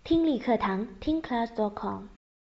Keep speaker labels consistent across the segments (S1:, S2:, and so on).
S1: 听力课堂听 class.com。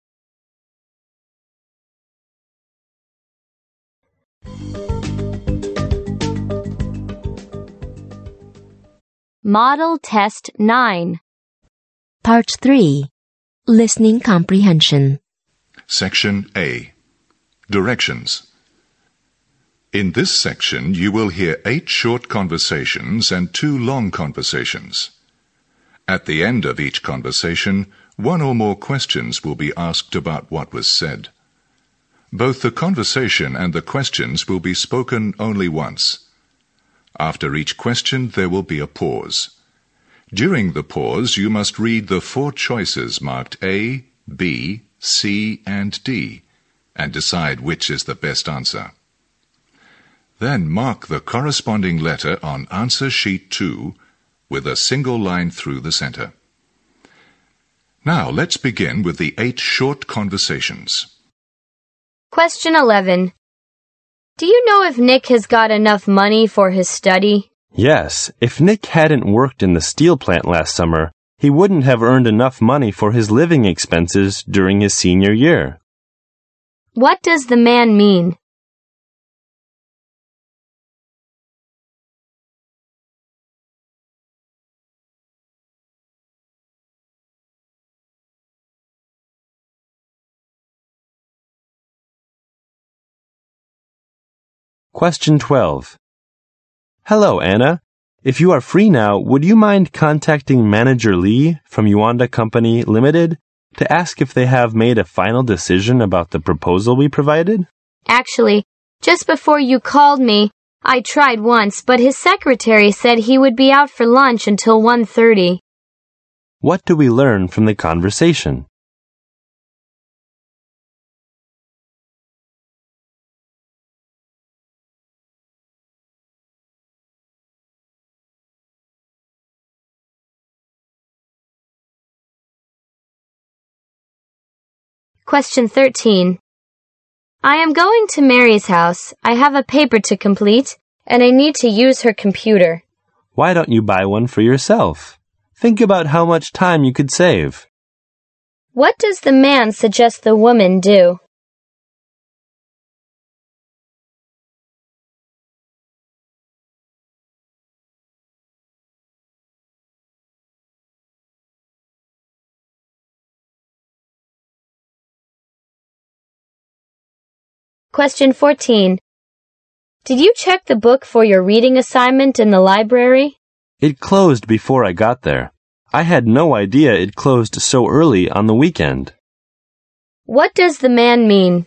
S2: Model Test 9.
S3: Part 3. Listening Comprehension.
S4: Section A. Directions. In this section, you will hear 8 short conversations and 2 long conversations. At the end of each conversation, 1 or more questions will be asked about what was said. Both the conversation and the questions will be spoken only once. After each question, there will be a pause. During the pause, you must read the 4 choices marked A, B, C, and D, and decide which is the best answer. Then mark the corresponding letter on answer sheet 2 with a single line through the center. Now let's begin with the 8 short conversations.
S2: Question 11. Do you know if Nick has got enough money for his study?
S5: Yes, if Nick hadn't worked in the steel plant last summer, he wouldn't have earned enough money for his living expenses during his senior year.
S2: What does the man mean?
S5: Question 12. Hello, Anna. If you are free now, would you mind contacting Manager Lee from Yuanda Company Limited to ask if they have made a final decision about the proposal we provided?
S2: Actually, just before you called me, I tried once, but his secretary said he would be out for lunch until 1:30.
S5: What do we learn from the conversation?
S2: Question 13. I am going to Mary's house. I have a paper to complete, and I need to use her computer.
S5: Why don't you buy one for yourself? Think about how much time you could save.
S2: What does the man suggest the woman do? Question 14. Did you check the book for your reading assignment in the library?
S5: It closed before I got there. I had no idea it closed so early on the weekend.
S2: What does the man mean?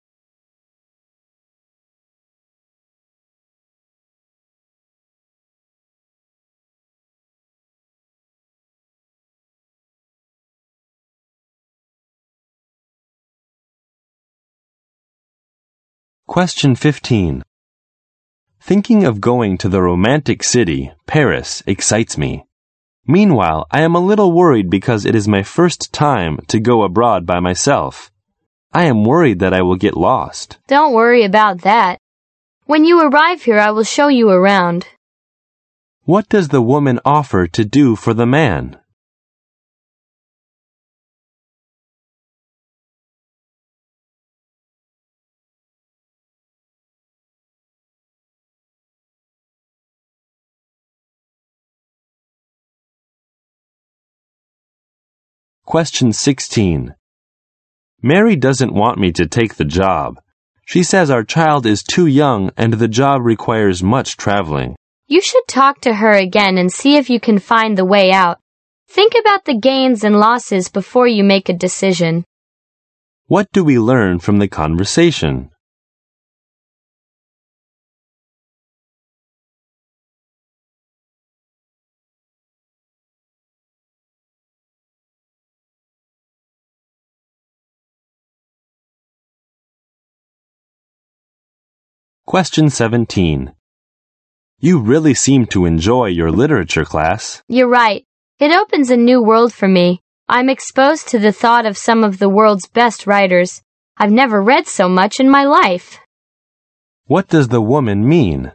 S5: Question 15. Thinking of going to the romantic city, Paris, excites me. Meanwhile, I am a little worried because it is my first time to go abroad by myself. I am worried that I will get lost.
S2: Don't worry about that. When you arrive here, I will show you around.
S5: What does the woman offer to do for the man? Question 16. Mary doesn't want me to take the job. She says our child is too young and the job requires much traveling.
S2: You should talk to her again and see if you can find the way out. Think about the gains and losses before you make a decision.
S5: What do we learn from the conversation? Question 17. You really seem to enjoy your literature class.
S2: You're right. It opens a new world for me. I'm exposed to the thought of some of the world's best writers. I've never read so much in my life.
S5: What does the woman mean?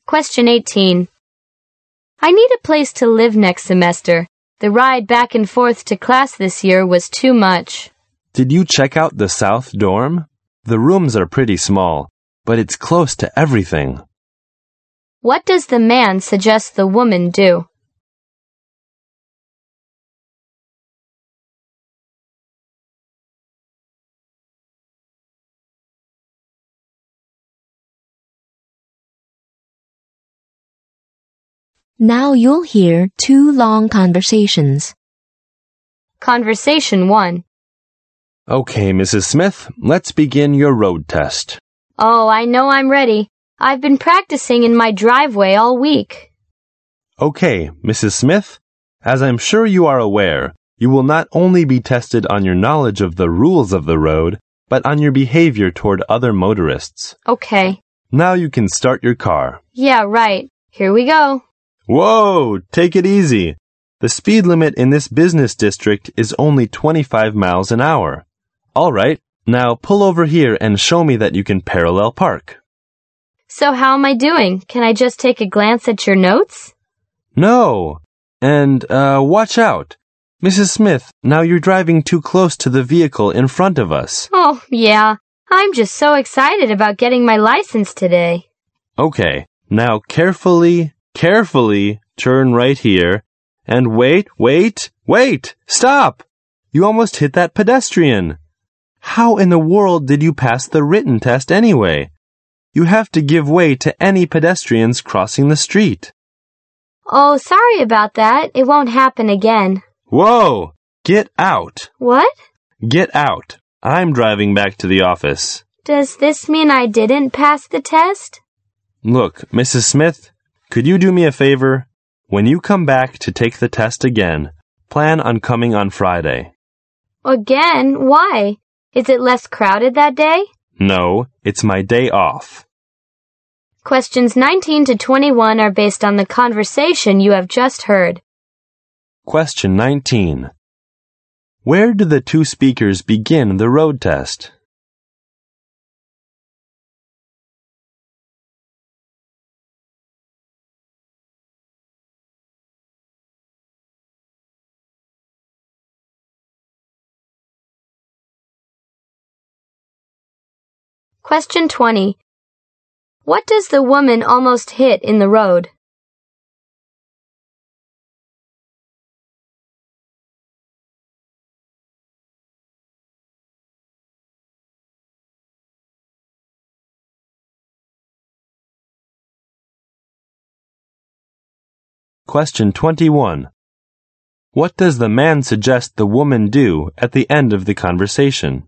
S2: Question 18. I need a place to live next semester. The ride back and forth to class this year was too much.
S5: Did you check out the South dorm? The rooms are pretty small, but it's close to everything.
S2: What does the man suggest the woman do?
S3: Now you'll hear 2 long conversations.
S2: Conversation 1.
S5: Okay, Mrs. Smith, let's begin your road test.
S2: Oh, I know I'm ready. I've been practicing in my driveway all week.
S5: Okay, Mrs. Smith, as I'm sure you are aware, you will not only be tested on your knowledge of the rules of the road, but on your behavior toward other motorists.
S2: Okay.
S5: Now you can start your car.
S2: Yeah, right. Here we go.
S5: Whoa, take it easy. The speed limit in this business district is only 25 miles an hour. All right, now pull over here and show me that you can parallel park.
S2: So how am I doing? Can I just take a glance at your notes?
S5: No. And, watch out. Mrs. Smith, now you're driving too close to the vehicle in front of us.
S2: Oh, yeah. I'm just so excited about getting my license today.
S5: Okay, now carefully turn right here. And wait! Stop! You almost hit that pedestrian. How in the world did you pass the written test anyway? You have to give way to any pedestrians crossing the street.
S2: Oh, sorry about that. It won't happen again.
S5: Whoa! Get out!
S2: What?
S5: Get out. I'm driving back to the office.
S2: Does this mean I didn't pass the test?
S5: Look, Mrs. Smith, could you do me a favor? When you come back to take the test again, plan on coming on Friday.
S2: Again? Why? Is it less crowded that day?
S5: No, it's my day off.
S2: Questions 19 to 21 are based on the conversation you have just heard.
S5: Question 19. Where do the 2 speakers begin the road test?
S2: Question 20. What does the woman almost hit in the road?
S5: Question 21. What does the man suggest the woman do at the end of the conversation?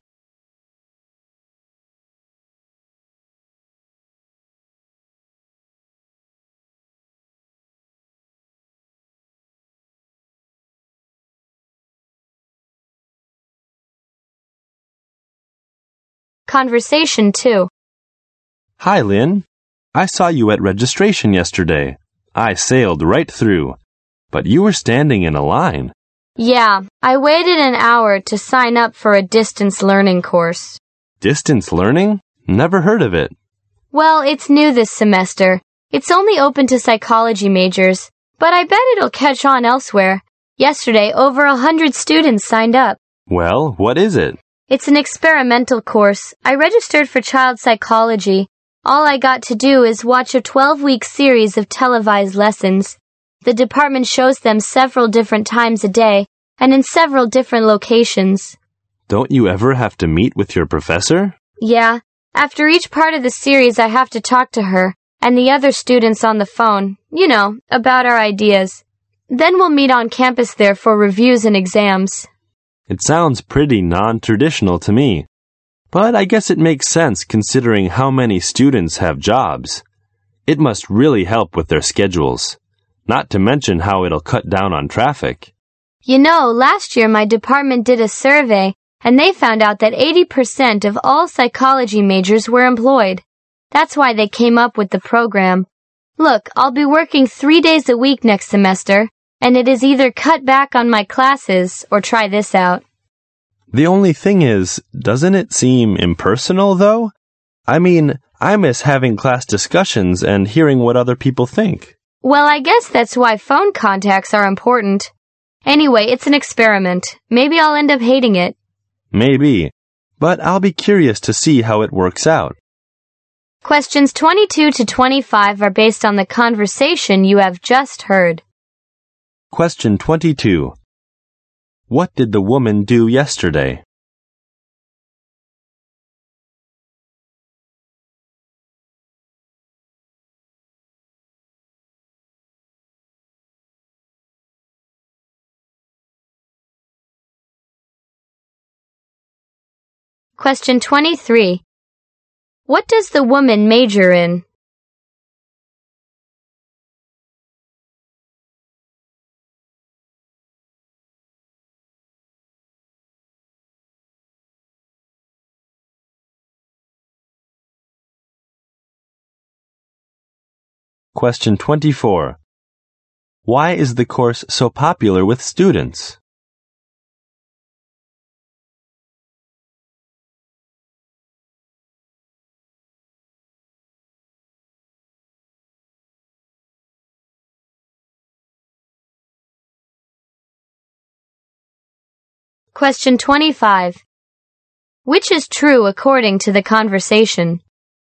S2: Conversation 2.
S5: Hi, Lynn. I saw you at registration yesterday. I sailed right through. But you were standing in a line.
S2: Yeah, I waited an hour to sign up for a distance learning course.
S5: Distance learning? Never heard of it.
S2: Well, it's new this semester. It's only open to psychology majors, but I bet it'll catch on elsewhere. Yesterday, over 100 students signed up.
S5: Well, what is it?
S2: It's an experimental course. I registered for child psychology. All I got to do is watch a 12-week series of televised lessons. The department shows them several different times a day and in several different locations.
S5: Don't you ever have to meet with your professor?
S2: Yeah. After each part of the series, I have to talk to her and the other students on the phone, about our ideas. Then we'll meet on campus there for reviews and exams.
S5: It sounds pretty non-traditional to me. But I guess it makes sense considering how many students have jobs. It must really help with their schedules. Not to mention how it'll cut down on traffic.
S2: Last year my department did a survey and they found out that 80% of all psychology majors were employed. That's why they came up with the program. Look, I'll be working 3 days a week next semester, and it is either cut back on my classes or try this out.
S5: The only thing is, doesn't it seem impersonal, though? I mean, I miss having class discussions and hearing what other people think.
S2: Well, I guess that's why phone contacts are important. Anyway, it's an experiment. Maybe I'll end up hating it.
S5: Maybe, but I'll be curious to see how it works out.
S2: Questions 22 to 25 are based on the conversation you have just heard.
S5: Question 22. What did the woman do yesterday?
S2: Question 23. What does the woman major in?
S5: Question 24. Why is the course so popular with students?
S2: Question 25. Which is true according to the conversation?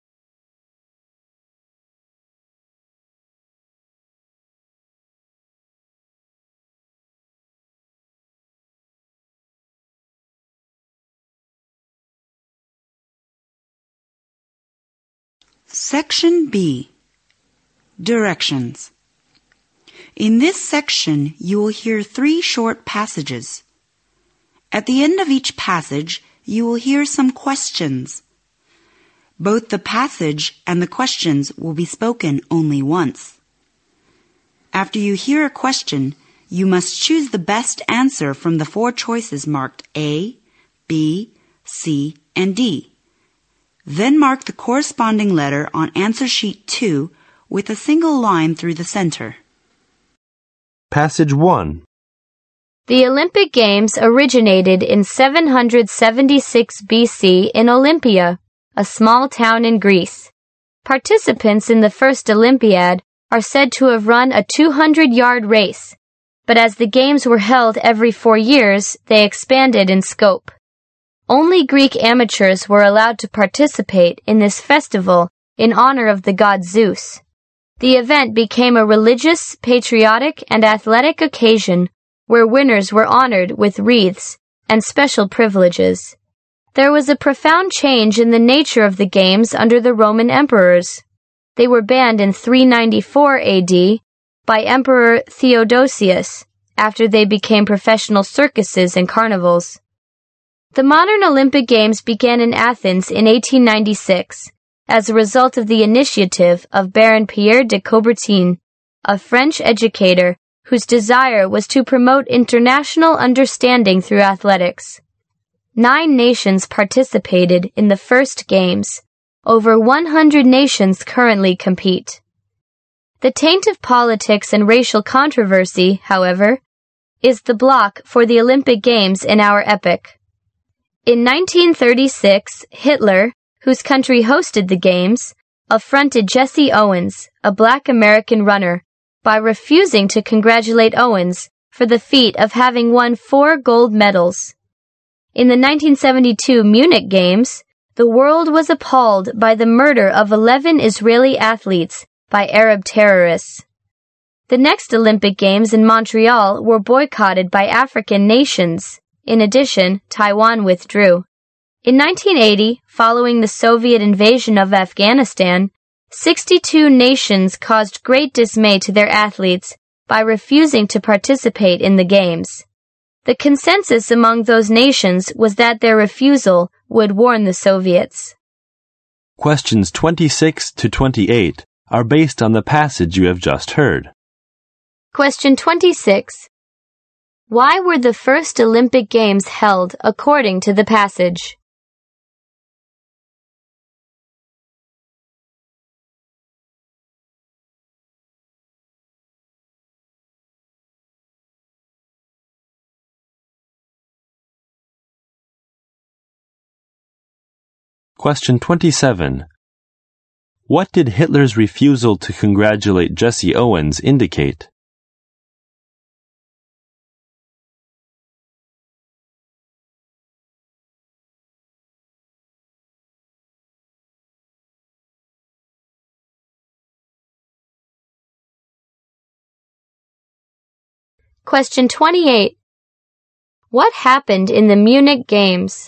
S6: Section B. Directions. In this section, you will hear 3 short passages. At the end of each passage, you will hear some questions. Both the passage and the questions will be spoken only once. After you hear a question, you must choose the best answer from the 4 choices marked A, B, C, and D. Then mark the corresponding letter on answer sheet 2 with a single line through the center.
S5: Passage 1.
S2: The Olympic Games originated in 776 BC in Olympia, a small town in Greece. Participants in the first Olympiad are said to have run a 200-yard race, but as the games were held every 4 years, they expanded in scope. Only Greek amateurs were allowed to participate in this festival in honor of the god Zeus. The event became a religious, patriotic, and athletic occasion where winners were honored with wreaths and special privileges. There was a profound change in the nature of the games under the Roman emperors. They were banned in 394 AD by Emperor Theodosius after they became professional circuses and carnivals. The modern Olympic Games began in Athens in 1896 as a result of the initiative of Baron Pierre de Coubertin, a French educator whose desire was to promote international understanding through athletics. 9 nations participated in the first games. Over 100 nations currently compete. The taint of politics and racial controversy, however, is the block for the Olympic Games in our epoch. In 1936, Hitler, whose country hosted the Games, affronted Jesse Owens, a black American runner, by refusing to congratulate Owens for the feat of having won 4 gold medals. In the 1972 Munich Games, the world was appalled by the murder of 11 Israeli athletes by Arab terrorists. The next Olympic Games in Montreal were boycotted by African nations. In addition, Taiwan withdrew. In 1980, following the Soviet invasion of Afghanistan, 62 nations caused great dismay to their athletes by refusing to participate in the Games. The consensus among those nations was that their refusal would warn the Soviets.
S5: Questions 26 to 28 are based on the passage you have just heard.
S2: Question 26. Why were the first Olympic Games held according to the passage?
S5: Question 27. What did Hitler's refusal to congratulate Jesse Owens indicate?
S2: Question 28. What happened in the Munich Games?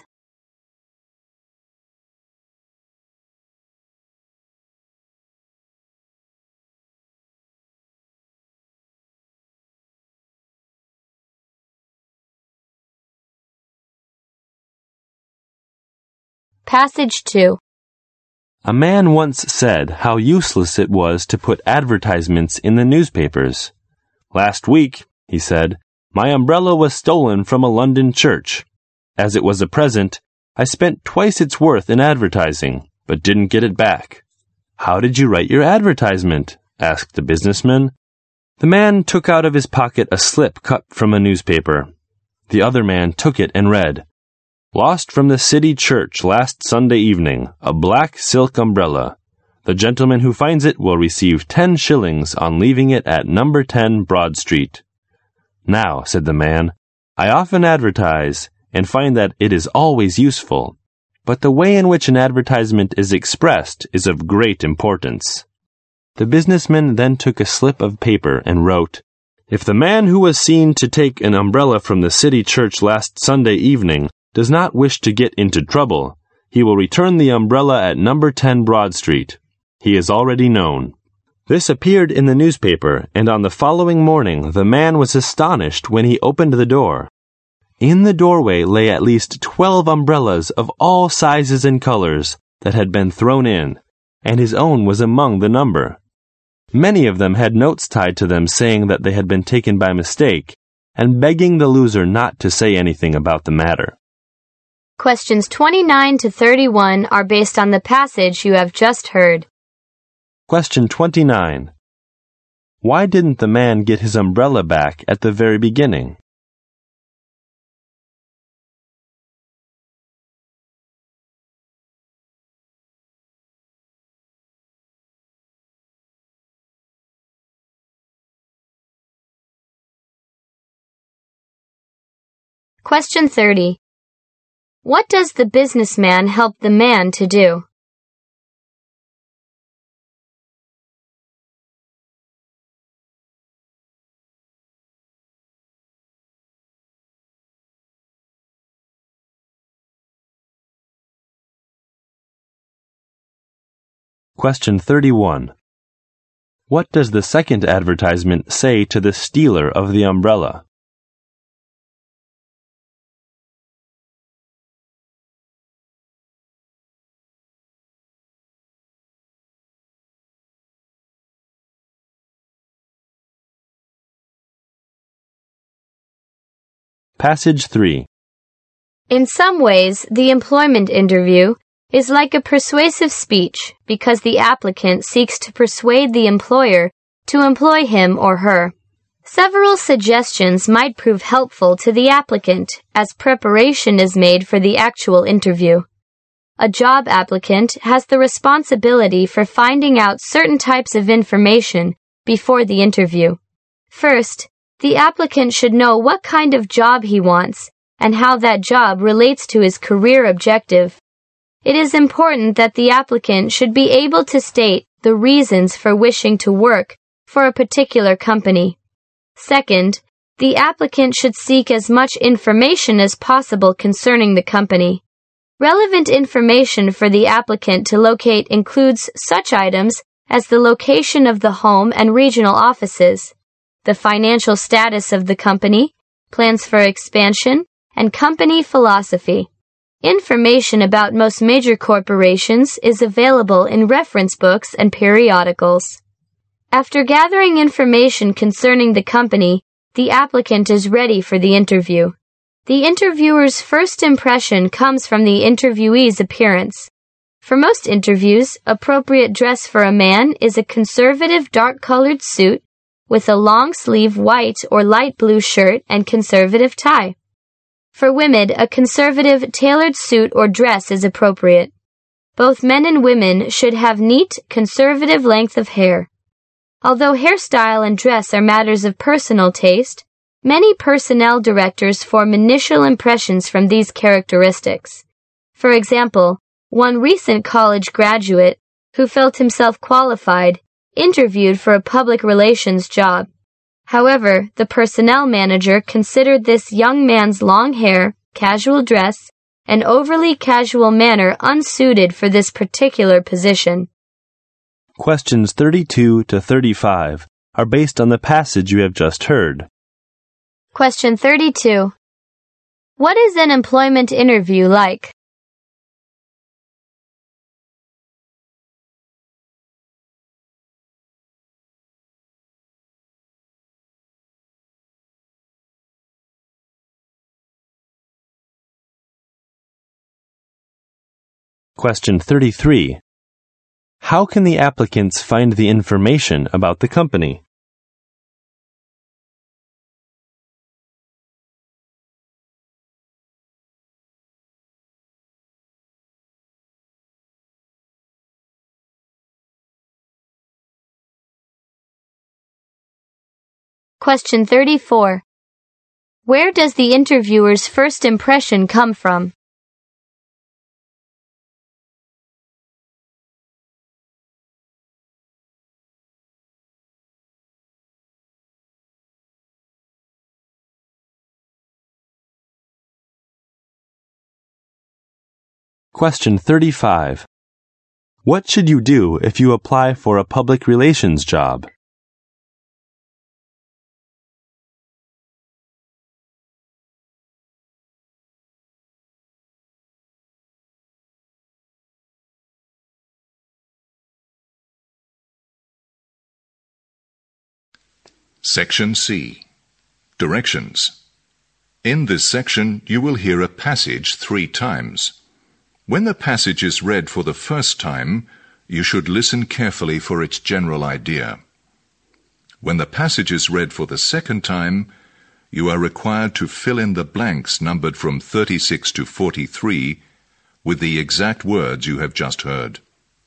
S2: Passage 2.
S5: A man once said how useless it was to put advertisements in the newspapers. Last week, he said, my umbrella was stolen from a London church. As it was a present, I spent twice its worth in advertising, but didn't get it back. How did you write your advertisement? Asked the businessman. The man took out of his pocket a slip cut from a newspaper. The other man took it and read, Lost from the city church last Sunday evening, a black silk umbrella. The gentleman who finds it will receive 10 shillings on leaving it at number 10 Broad Street. Now, said the man, I often advertise and find that it is always useful, but the way in which an advertisement is expressed is of great importance. The businessman then took a slip of paper and wrote, If the man who was seen to take an umbrella from the city church last Sunday evening does not wish to get into trouble, he will return the umbrella at number 10 Broad Street. He is already known. This appeared in the newspaper, and on the following morning the man was astonished when he opened the door. In the doorway lay at least 12 umbrellas of all sizes and colors that had been thrown in, and his own was among the number. Many of them had notes tied to them saying that they had been taken by mistake, and begging the loser not to say anything about the matter.
S2: Questions 29 to 31 are based on the passage you have just heard.
S5: Question 29. Why didn't the man get his umbrella back at the very beginning?
S2: Question 30. What does the businessman help the man to do?
S5: Question 31. What does the second advertisement say to the stealer of the umbrella? Passage 3.
S2: In some ways, the employment interview is like a persuasive speech because the applicant seeks to persuade the employer to employ him or her. Several suggestions might prove helpful to the applicant as preparation is made for the actual interview. A job applicant has the responsibility for finding out certain types of information before the interview. First, the applicant should know what kind of job he wants and how that job relates to his career objective. It is important that the applicant should be able to state the reasons for wishing to work for a particular company. Second, the applicant should seek as much information as possible concerning the company. Relevant information for the applicant to locate includes such items as the location of the home and regional offices, the financial status of the company, plans for expansion, and company philosophy. Information about most major corporations is available in reference books and periodicals. After gathering information concerning the company, the applicant is ready for the interview. The interviewer's first impression comes from the interviewee's appearance. For most interviews, appropriate dress for a man is a conservative dark-colored suit with a long-sleeve white or light blue shirt and conservative tie. For women, a conservative tailored suit or dress is appropriate. Both men and women should have neat, conservative length of hair. Although hairstyle and dress are matters of personal taste, many personnel directors form initial impressions from these characteristics. For example, one recent college graduate, who felt himself qualified, interviewed for a public relations job. However, the personnel manager considered this young man's long hair, casual dress, and overly casual manner unsuited for this particular position.
S5: Questions 32 to 35 are based on the passage you have just heard.
S2: Question 32. What is an employment interview like?
S5: Question 33. How can the applicants find the information about the company?
S2: Question 34. Where does the interviewer's first impression come from?
S5: Question 35. What should you do if you apply for a public relations job?
S4: Section C. Directions. In this section, you will hear a passage 3 times. When the passage is read for the first time, you should listen carefully for its general idea. When the passage is read for the second time, you are required to fill in the blanks numbered from 36 to 43 with the exact words you have just heard.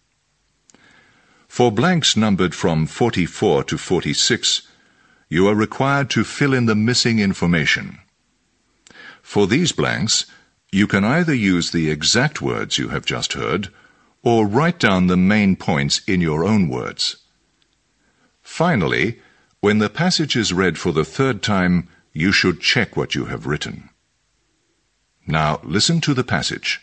S4: For blanks numbered from 44 to 46, you are required to fill in the missing information. For these blanks, you can either use the exact words you have just heard, or write down the main points in your own words. Finally, when the passage is read for the third time, you should check what you have written. Now listen to the passage.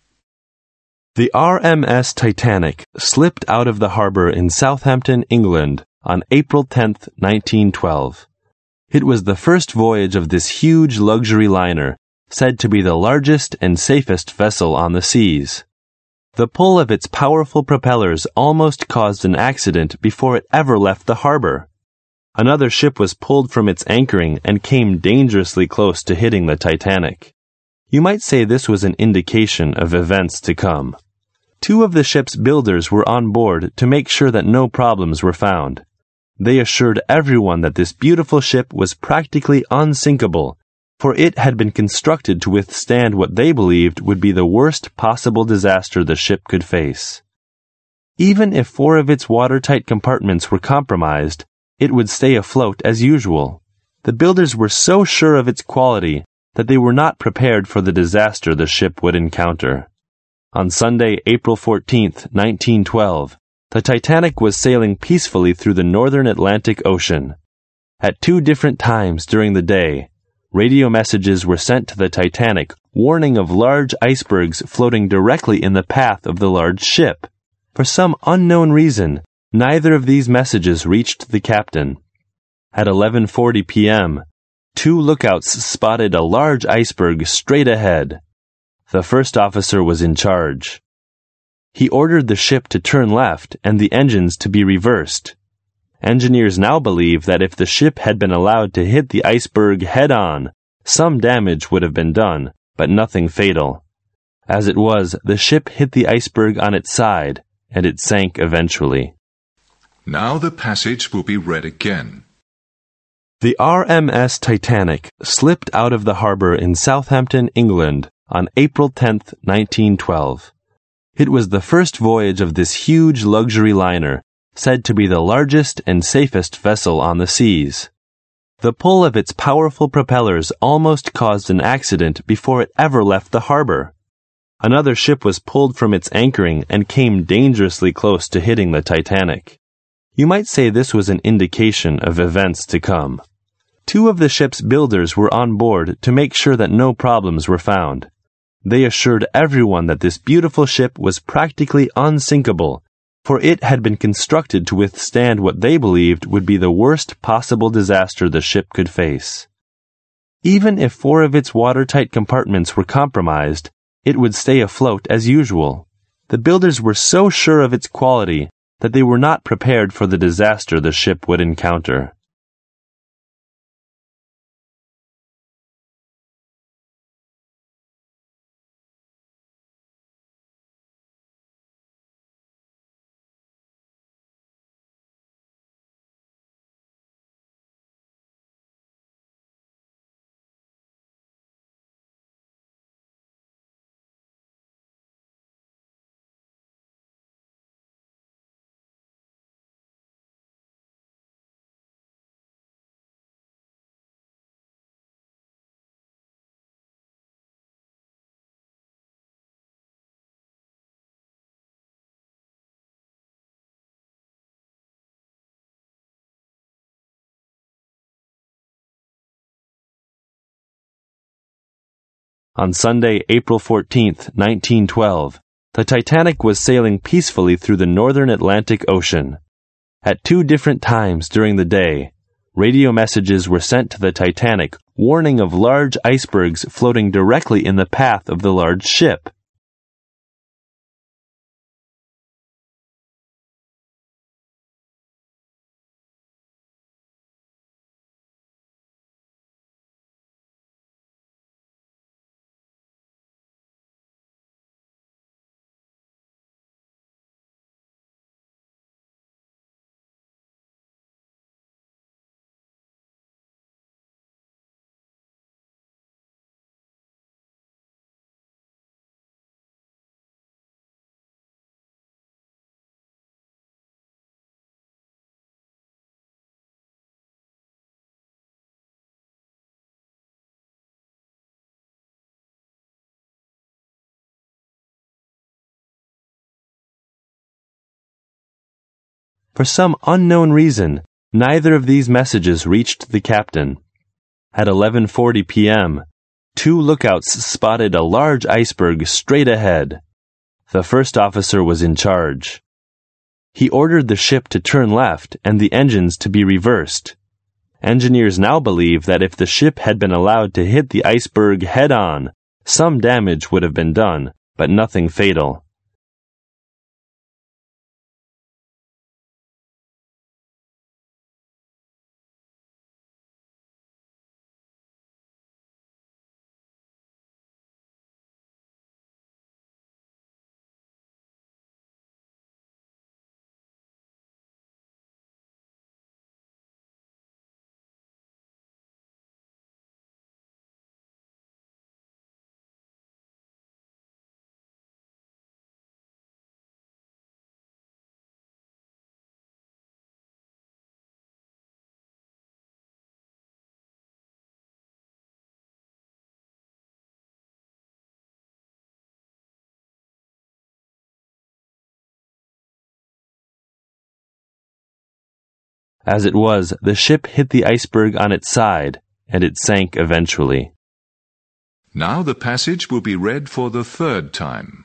S5: The RMS Titanic slipped out of the harbor in Southampton, England, on April 10, 1912. It was the first voyage of this huge luxury liner, said to be the largest and safest vessel on the seas. The pull of its powerful propellers almost caused an accident before it ever left the harbor. Another ship was pulled from its anchoring and came dangerously close to hitting the Titanic. You might say this was an indication of events to come. 2 of the ship's builders were on board to make sure that no problems were found. They assured everyone that this beautiful ship was practically unsinkable, for it had been constructed to withstand what they believed would be the worst possible disaster the ship could face. Even if 4 of its watertight compartments were compromised, it would stay afloat as usual. The builders were so sure of its quality that they were not prepared for the disaster the ship would encounter. On Sunday, April 14, 1912, the Titanic was sailing peacefully through the northern Atlantic Ocean. At 2 different times during the day, radio messages were sent to the Titanic warning of large icebergs floating directly in the path of the large ship. For some unknown reason, neither of these messages reached the captain. At 11:40 p.m., 2 lookouts spotted a large iceberg straight ahead. The first officer was in charge. He ordered the ship to turn left and the engines to be reversed. Engineers now believe that if the ship had been allowed to hit the iceberg head-on, some damage would have been done, but nothing fatal. As it was, the ship hit the iceberg on its side, and it sank eventually.
S4: Now the passage will be read again.
S5: The RMS Titanic slipped out of the harbor in Southampton, England, on April 10, 1912. It was the first voyage of this huge luxury liner, said to be the largest and safest vessel on the seas. The pull of its powerful propellers almost caused an accident before it ever left the harbor. Another ship was pulled from its anchoring and came dangerously close to hitting the Titanic. You might say this was an indication of events to come. 2 of the ship's builders were on board to make sure that no problems were found. They assured everyone that this beautiful ship was practically unsinkable, for it had been constructed to withstand what they believed would be the worst possible disaster the ship could face. Even if 4 of its watertight compartments were compromised, it would stay afloat as usual. The builders were so sure of its quality that they were not prepared for the disaster the ship would encounter. On Sunday, April 14, 1912, the Titanic was sailing peacefully through the northern Atlantic Ocean. At 2 different times during the day, radio messages were sent to the Titanic warning of large icebergs floating directly in the path of the large ship. For some unknown reason, neither of these messages reached the captain. At 11:40 p.m., 2 lookouts spotted a large iceberg straight ahead. The first officer was in charge. He ordered the ship to turn left and the engines to be reversed. Engineers now believe that if the ship had been allowed to hit the iceberg head-on, some damage would have been done, but nothing fatal. As it was, the ship hit the iceberg on its side, and it sank eventually.
S4: Now the passage will be read for the 3rd time.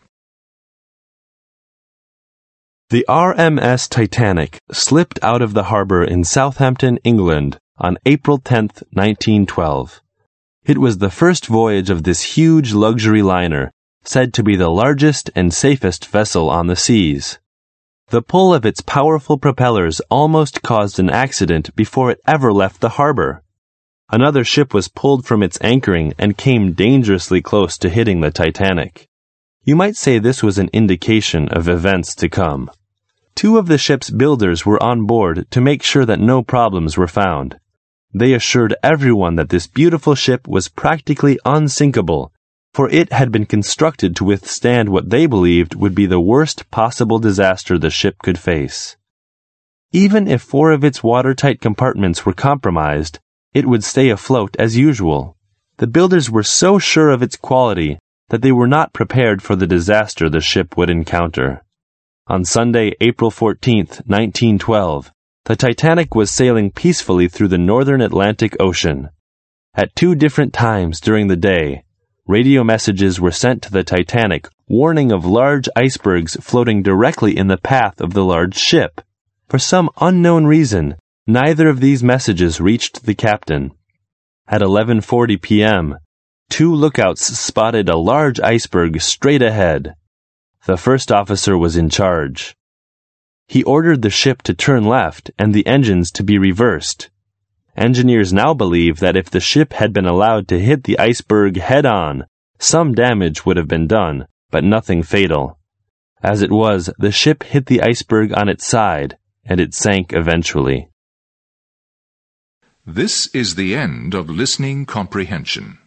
S5: The RMS Titanic slipped out of the harbor in Southampton, England, on April 10, 1912. It was the first voyage of this huge luxury liner, said to be the largest and safest vessel on the seas. The pull of its powerful propellers almost caused an accident before it ever left the harbor. Another ship was pulled from its anchoring and came dangerously close to hitting the Titanic. You might say this was an indication of events to come. 2 of the ship's builders were on board to make sure that no problems were found. They assured everyone that this beautiful ship was practically unsinkable, for it had been constructed to withstand what they believed would be the worst possible disaster the ship could face. Even if 4 of its watertight compartments were compromised, it would stay afloat as usual. The builders were so sure of its quality that they were not prepared for the disaster the ship would encounter. On Sunday, April 14, 1912, the Titanic was sailing peacefully through the northern Atlantic Ocean. At 2 different times during the day, radio messages were sent to the Titanic warning of large icebergs floating directly in the path of the large ship. For some unknown reason, neither of these messages reached the captain. At 11:40 p.m., 2 lookouts spotted a large iceberg straight ahead. The first officer was in charge. He ordered the ship to turn left and the engines to be reversed. Engineers now believe that if the ship had been allowed to hit the iceberg head-on, some damage would have been done, but nothing fatal. As it was, the ship hit the iceberg on its side, and it sank eventually.
S4: This is the end of listening comprehension.